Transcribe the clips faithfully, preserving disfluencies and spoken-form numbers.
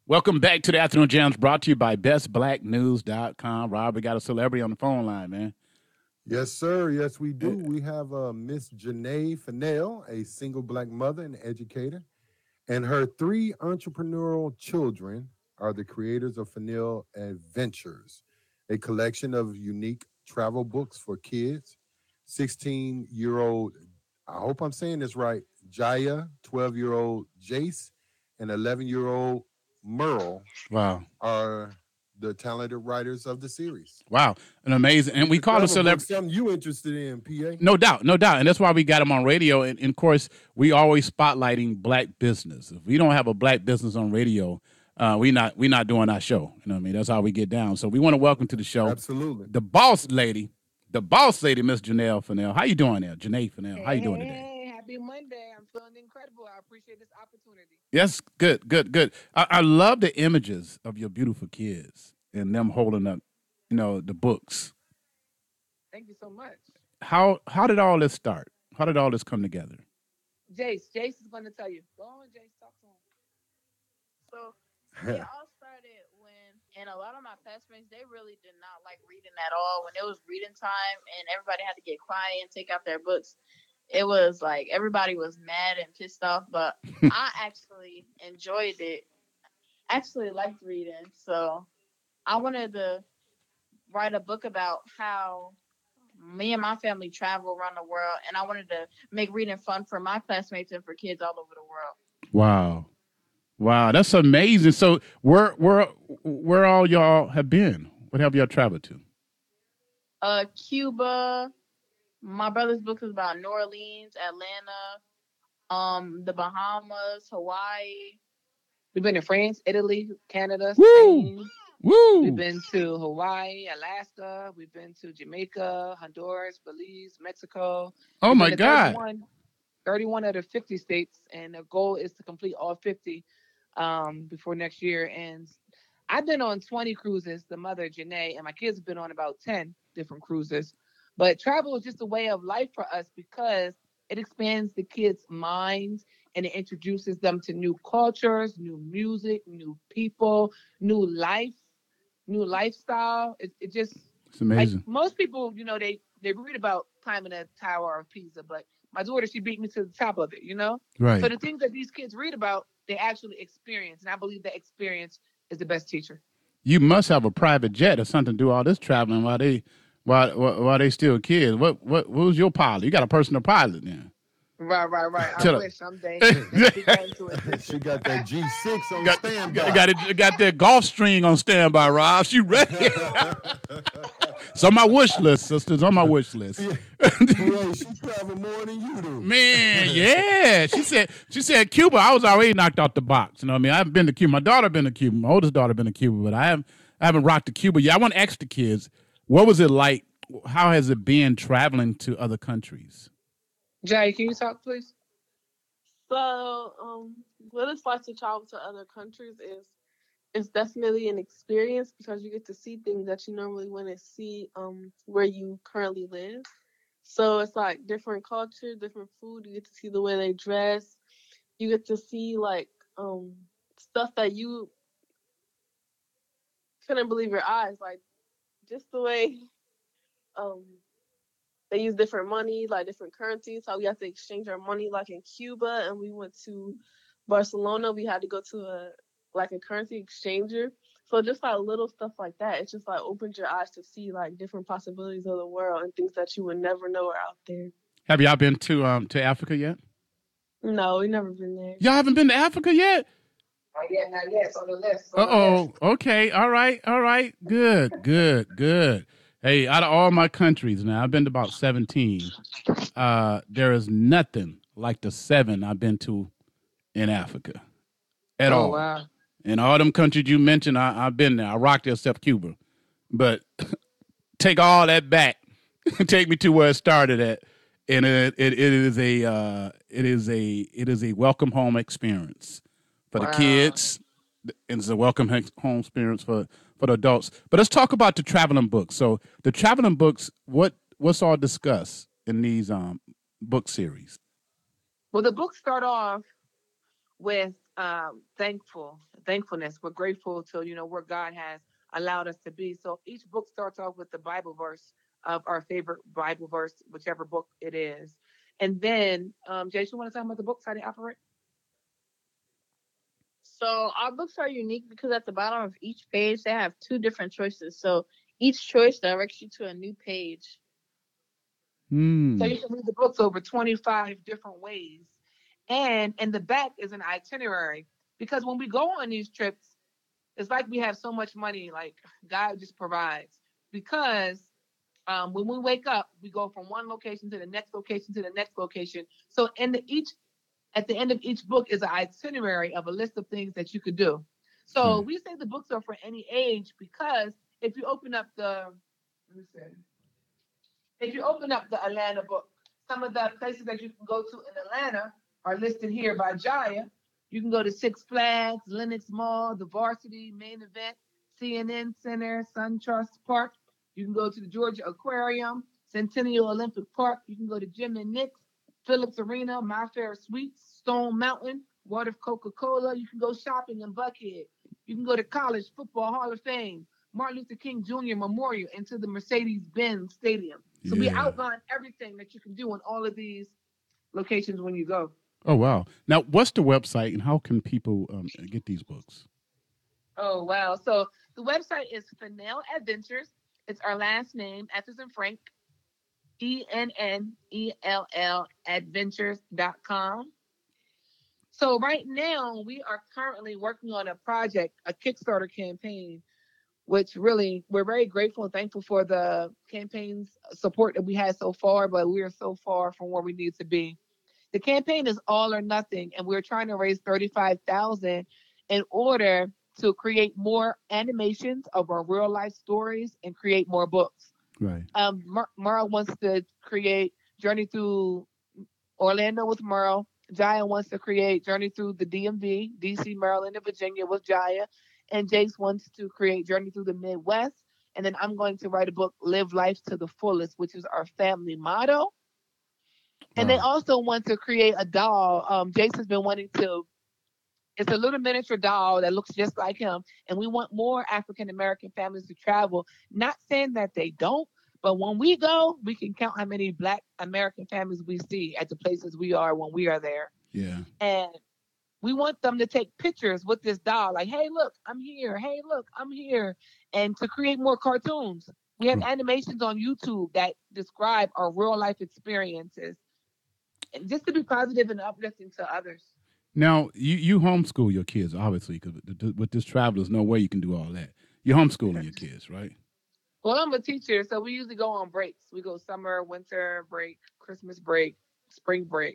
Welcome back to the Afternoon Jams, brought to you by best black news dot com. Rob, we got a celebrity on the phone line, man. Yes, sir. Yes, we do. We have uh, Miss Janae Fennell, a single black mother and educator, and her three entrepreneurial children are the creators of Fennell Adventures, a collection of unique travel books for kids. sixteen-year-old, I hope I'm saying this right, Jaya, twelve-year-old Jace, and eleven-year-old Merle Wow. are the talented writers of the series. Wow. An amazing. And we call it celebrity. Something you interested in, P A? No doubt. No doubt. And that's why we got him on radio. And, and of course, we always spotlighting black business. If we don't have a black business on radio, uh, we not we not doing our show. You know what I mean? That's how we get down. So we want to welcome to the show. Absolutely. The boss lady, the boss lady, Miss Janelle Fennell. How you doing there? Janae Fennell. How you doing today? Hey, happy Monday. I'm feeling incredible. I appreciate this opportunity. Yes, good, good, good. I, I love the images of your beautiful kids and them holding up, you know, the books. Thank you so much. How how did all this start? How did all this come together? Jace, Jace is going to tell you. Go on, Jace, talk to him. So it all started when, and a lot of my classmates, they really did not like reading at all. When it was reading time and everybody had to get quiet and take out their books, it was like everybody was mad and pissed off. But I actually enjoyed it. Actually liked reading. So I wanted to write a book about how me and my family travel around the world, and I wanted to make reading fun for my classmates and for kids all over the world. Wow. Wow, that's amazing. So where where where all y'all have been? What have y'all traveled to? Uh, Cuba. My brother's book is about New Orleans, Atlanta, um, the Bahamas, Hawaii. We've been to France, Italy, Canada, Woo! Spain. Woo! We've been to Hawaii, Alaska. We've been to Jamaica, Honduras, Belize, Mexico. Oh We've my been to God. thirty-one, thirty-one out of fifty states, and the goal is to complete all fifty um, before next year. And I've been on twenty cruises, the mother, Janae, and my kids have been on about ten different cruises. But travel is just a way of life for us because it expands the kids' minds and it introduces them to new cultures, new music, new people, new life, new lifestyle. It, it just, It's amazing. like most people, you know, they, they read about climbing the Tower of Pisa, but my daughter, she beat me to the top of it, you know? Right. So the things that these kids read about, they actually experience. And I believe that experience is the best teacher. You must have a private jet or something to do all this traveling while they while while, while they still kids. What what what was your pilot? You got a personal pilot then. Right, right, right. I Tell her- wish someday. Let's get into it. She got that G six on Got, standby. got, got, it, got that golf string on standby, Rob. She ready. It's on my wish list, sisters. On my wish list. Boy, she travel more than you do. Man, yeah. She said she said Cuba. I was already knocked off the box. You know what I mean? I haven't been to Cuba. My daughter been to Cuba. My oldest daughter been to Cuba, but I haven't I haven't rocked to Cuba yet. I want to ask the kids, what was it like? How has it been traveling to other countries? Jay, can you talk, please? So, um, what it's like to travel to other countries is it's definitely an experience because you get to see things that you normally wouldn't see um where you currently live. So it's like different culture, different food. You get to see the way they dress. You get to see like um stuff that you couldn't believe your eyes, like just the way um they use different money, like different currencies. How we have to exchange our money, like in Cuba, and we went to Barcelona. We had to go to a like a currency exchanger. So just like little stuff like that, it just like opens your eyes to see like different possibilities of the world and things that you would never know are out there. Have y'all been to um to Africa yet? No, we never been there. Y'all haven't been to Africa yet? Oh, yeah, not yet. It's on the list. Uh oh. Okay. All right. All right. Good. Good. Good. Hey, out of all my countries now, I've been to about seventeen. Uh, there is nothing like the seven I've been to in Africa at Oh, all. wow. In all them countries you mentioned, I, I've been there. I rocked there except Cuba. But take all that back. Take me to where it started at. And it, it, it is a uh, it is a it is a welcome home experience for Wow. the kids. And it's a welcome he- home experience for, for the adults. But let's talk about the traveling books. So the traveling books, what what's all discussed in these um book series? Well, the books start off with um, thankful, thankfulness. We're grateful to, you know, where God has allowed us to be. So each book starts off with the Bible verse of our favorite Bible verse, whichever book it is. And then, um, Jason, you want to talk about the books, how they operate? So our books are unique because at the bottom of each page they have two different choices. So each choice directs you to a new page. Hmm. So you can read the books over twenty-five different ways. And in the back is an itinerary. Because when we go on these trips, it's like we have so much money, like God just provides. Because um, when we wake up, we go from one location to the next location to the next location. So in the each at the end of each book is an itinerary of a list of things that you could do. So Hmm. we say the books are for any age because if you open up the let me see, if you open up the Atlanta book, some of the places that you can go to in Atlanta are listed here by Jaya. You can go to Six Flags, Lenox Mall, the Varsity, Main Event, C N N Center, SunTrust Park. You can go to the Georgia Aquarium, Centennial Olympic Park. You can go to Jim and Nick's, Phillips Arena, My Fair Suites, Stone Mountain, Water of Coca-Cola. You can go shopping in Buckhead. You can go to College Football Hall of Fame, Martin Luther King Junior Memorial, and to the Mercedes-Benz Stadium. So we Yeah. outline everything that you can do in all of these locations when you go. Oh, wow. Now, what's the website and how can people um, get these books? Oh, wow. So the website is Fennell Adventures. It's our last name, F as in Frank, E N N E L L adventures dot com. So right now we are currently working on a project, a Kickstarter campaign, which really we're very grateful and thankful for the campaign's support that we had so far, but we are so far from where we need to be. The campaign is all or nothing, and we're trying to raise thirty-five thousand dollars in order to create more animations of our real life stories and create more books. Right. Um, Mer- Merle wants to create Journey Through Orlando with Merle. Jaya wants to create Journey Through the D M V, D C, Maryland, and Virginia with Jaya. And Jace wants to create Journey Through the Midwest. And then I'm going to write a book, Live Life to the Fullest, which is our family motto. And they Wow. also want to create a doll. Um, Jace has been wanting to, it's a little miniature doll that looks just like him. And we want more African American families to travel. Not saying that they don't, but when we go, we can count how many Black American families we see at the places we are when we are there. Yeah. And we want them to take pictures with this doll, like, hey, look, I'm here. Hey, look, I'm here. And to create more cartoons. We have animations on YouTube that describe our real life experiences. And just to be positive and uplifting to others. Now, you, you homeschool your kids, obviously, because with this travel, there's no way you can do all that. You're homeschooling your kids, right? Well, I'm a teacher, so we usually go on breaks. We go summer, winter break, Christmas break, spring break.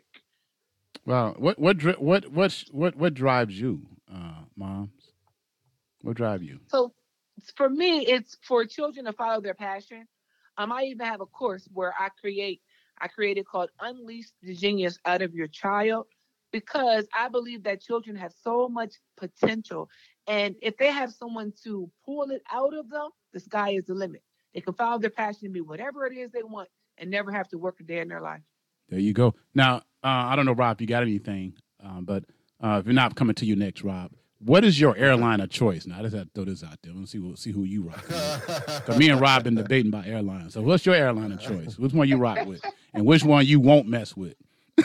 Wow. What what dri- what what what what drives you, uh, moms? What drives you? So for me, it's for children to follow their passion. Um, I even have a course where I create, I created called Unleash the Genius Out of Your Child, because I believe that children have so much potential. And if they have someone to pull it out of them, the sky is the limit. They can follow their passion and be whatever it is they want and never have to work a day in their life. There you go. Now, uh, I don't know, Rob, if you got anything, um, but uh, if you're not coming to you next, Rob, what is your airline of choice? Now, I just have to throw this out there. Let's see, we'll see who you rock with. Because me and Rob been debating about airlines. So what's your airline of choice? Which one you rock with? And which one you won't mess with?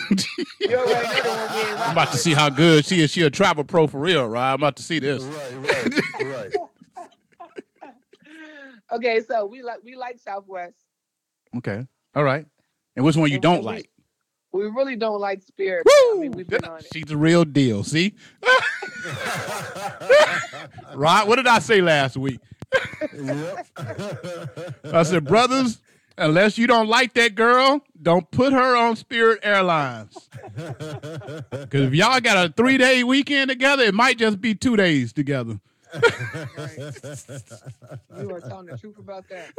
I'm about to see how good she is. She a travel pro for real, Rob. I'm about to see this. Right, right, right. Okay, so we like we like Southwest. Okay. All right. And which one you And- don't and we- like? We really don't like Spirit. Woo! I mean, we've been on it. She's the real deal. See? Right? What did I say last week? Yep. I said, brothers, unless you don't like that girl, don't put her on Spirit Airlines. Because if y'all got a three-day weekend together, it might just be two days together. You are telling the truth about that.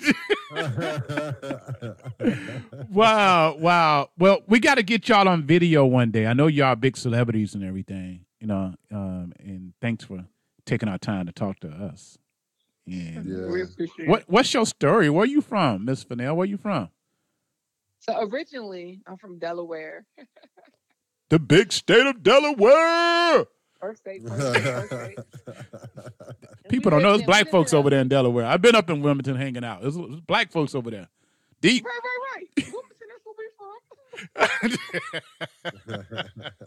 Wow, wow. Well, we got to get y'all on video one day. I know y'all big celebrities and everything, you know, um, and thanks for taking our time to talk to us. And Yeah. We appreciate what it. what's your story? Where you from, Miss Fennell? Where you from? So originally, I'm from Delaware. The big state of Delaware. First state, first state, first state. And we People don't know lived there's in, we black lived in folks a, over there in Delaware. I've been up in Wilmington hanging out. There's, there's black folks over there. Deep. right, right, right. Wilmington, that's where we from.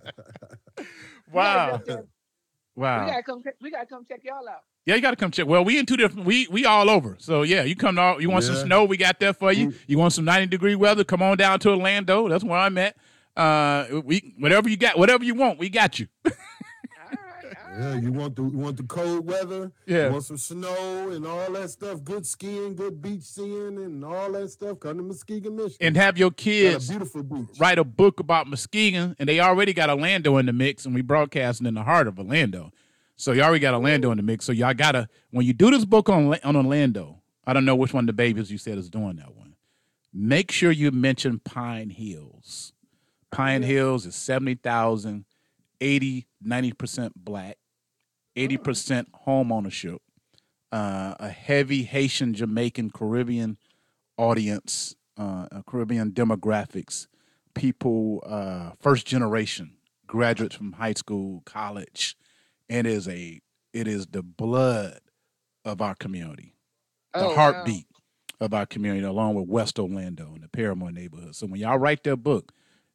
We Wow. gotta, just- we Wow. gotta come, check- we gotta come check y'all out. Yeah, you got to come check. Well, we in two different. We we all over. So yeah, you come out. You want some Yeah. snow? We got that for you. Mm. You want some ninety degree weather? Come on down to Orlando. That's where I'm at. Uh, we whatever you got, whatever you want, we got you. All right, all Yeah, right. you want the you want the cold weather, Yeah. you want some snow and all that stuff, good skiing, good beach seeing and all that stuff. Come to Muskegon, Michigan. And have your Got a kids beautiful beach. write a book about Muskegon, and they already got Orlando in the mix, and we broadcasting in the heart of Orlando. So you already got Orlando in the mix. So y'all gotta when you do this book on on Orlando, I don't know which one of the babies you said is doing that one. Make sure you mention Pine Hills. Pine Hills is seventy thousand, eighty, ninety percent black, eighty percent home ownership, uh, a heavy Haitian, Jamaican, Caribbean audience, uh, uh, Caribbean demographics, people, uh, first generation, graduates from high school, college. It is a, it is the blood of our community, the Oh, wow. heartbeat of our community, along with West Orlando and the Paramore neighborhood. So when y'all write their book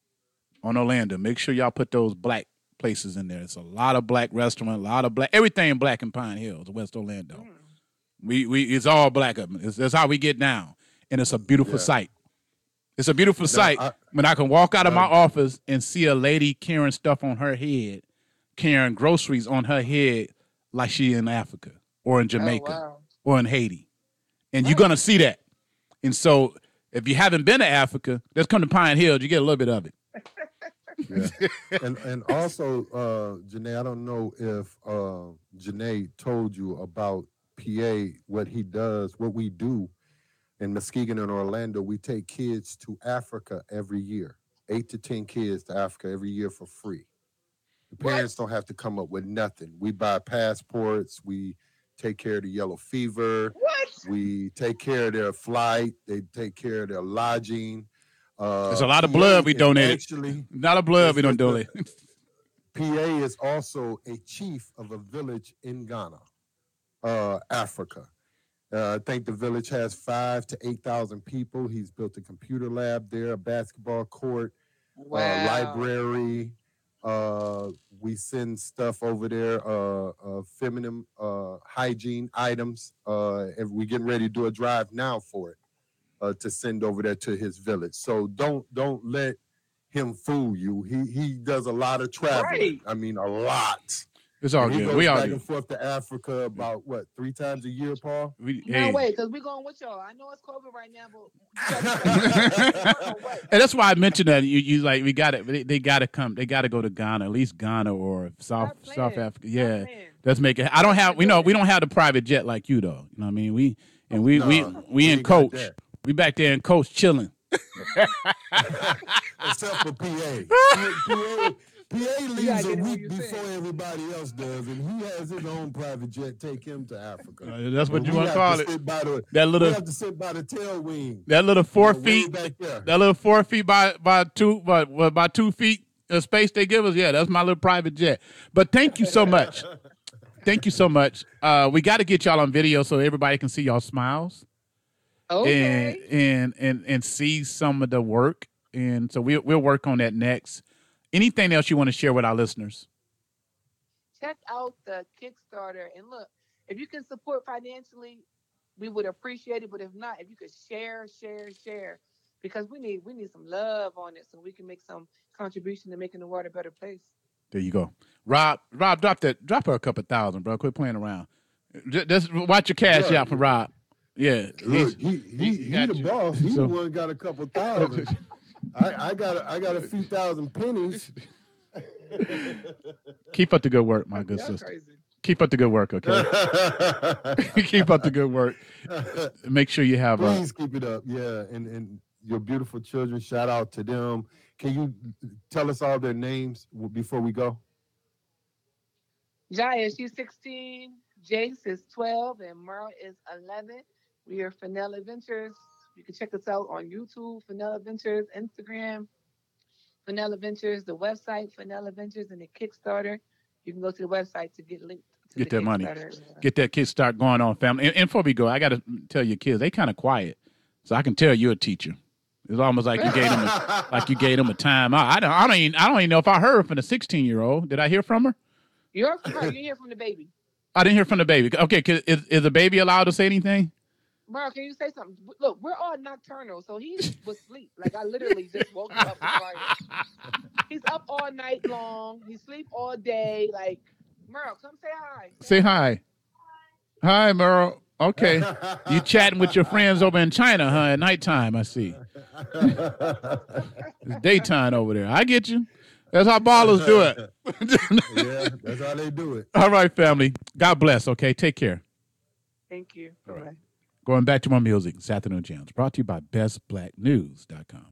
on Orlando, make sure y'all put those black places in there. It's a lot of black restaurant, a lot of black, everything black in Pine Hills, West Orlando. Mm. We we it's all black up. It's, that's how we get down, and it's a beautiful Yeah. sight. It's a beautiful Now, sight I- when I can walk out of my Um, office and see a lady carrying stuff on her head, carrying groceries on her head like she in Africa or in Jamaica Oh, wow. or in Haiti. And you're Right. gonna see that. And so if you haven't been to Africa, just come to Pine Hills, you get a little bit of it. Yeah. and and also, uh, Janae, I don't know if uh, Janae told you about P A, what he does, what we do in Muskegon and Orlando. We take kids to Africa every year, eight to ten kids to Africa every year for free. The What? parents don't have to come up with nothing. We buy passports. We take care of the yellow fever. What? We take care of their flight. They take care of their lodging. Uh, There's a lot of P A blood we is donated. Actually, Not a blood, Yes, we don't yes, donate. P A is also a chief of a village in Ghana, uh, Africa. Uh, I think the village has five to eight thousand people. He's built a computer lab there, a basketball court, Wow. uh, library. Uh, we send stuff over there, uh, uh, feminine uh, hygiene items. Uh, and we're getting ready to do a drive now for it uh, to send over there to his village. So don't don't let him fool you. He he does a lot of traveling. Right. I mean, a lot. It's all And he good. goes We all back do. and forth to Africa about what three times a year, Paul. We, No, hey. wait, because we're going with y'all. I know it's COVID right now, but no, wait. And that's why I mentioned that you, you like we got it. They, they got to come. They got to go to Ghana, at least Ghana or South Stop South playing. Africa. Stop Yeah, playing. let's make it. I don't have. We know we don't have the private jet like you though. You know what I mean? We and we we No, we in ain't got coach. that. We back there in coach chilling. Except for P A. P A, P A leaves gotta a get it when week you before say it. everybody else does, and he has his own private jet take him to Africa. Uh, that's what And you we want to have call to it. sit by the, That we little have to sit by the tail wing. that little four you know, way feet. back there. That little four feet by by two by well, by two feet of space they give us. Yeah, that's my little private jet. But thank you so much. Thank you so much. Uh, we got to get y'all on video so everybody can see y'all smiles. Okay. and and and and see some of the work. And so we'll we'll work on that next. Anything else you want to share with our listeners? Check out the Kickstarter and look, if you can support financially, we would appreciate it. But if not, if you could share, share, share, because we need we need some love on it so we can make some contribution to making the world a better place. There you go, Rob. Rob, drop that. Drop her a couple thousand, bro. Quit playing around. Just, just watch your cash Yeah. out for Rob. Yeah, Look, he he, he he, got the you. boss. He So- the one got a couple thousand. I, I got a, I got a few thousand pennies. keep up the good work, my good Y'all sister. crazy. Keep up the good work, okay? Keep up the good work. Make sure you have a. Please keep it up. Yeah, and and your beautiful children. Shout out to them. Can you tell us all their names before we go? Jaya, she's sixteen, Jace is twelve, and Merle is eleven. We are Fennell Adventures. You can check us out on YouTube, Fennell Adventures, Instagram, Fennell Adventures, the website, Fennell Adventures, and the Kickstarter. You can go to the website to get linked to Get the that money. Kickstarter. Get that kid start going on, family. And, and before we go, I got to tell your kids, they kind of quiet. So I can tell you're a teacher. It's almost like you gave them a, like you gave them a time out. I don't, I don't even, I don't even know if I heard from the sixteen-year-old. Did I hear from her? You're no, you hear from the baby. I didn't hear from the baby. Okay, 'cause is, is the baby allowed to say anything? Bro, can you say something? Look, we're all nocturnal, so he was asleep. Like, I literally just woke him up and started. He's up all night long. He sleep all day. Like, Merle, come say hi. Say hi. Hi, Merle. Okay. You chatting with your friends over in China, huh? At nighttime, I see. It's daytime over there. I get you. That's how ballers do it. Yeah, that's how they do it. All right, family. God bless, okay? Take care. Thank you. All right. Bye. Going back to my music, it's Afternoon Jams, brought to you by best black news dot com.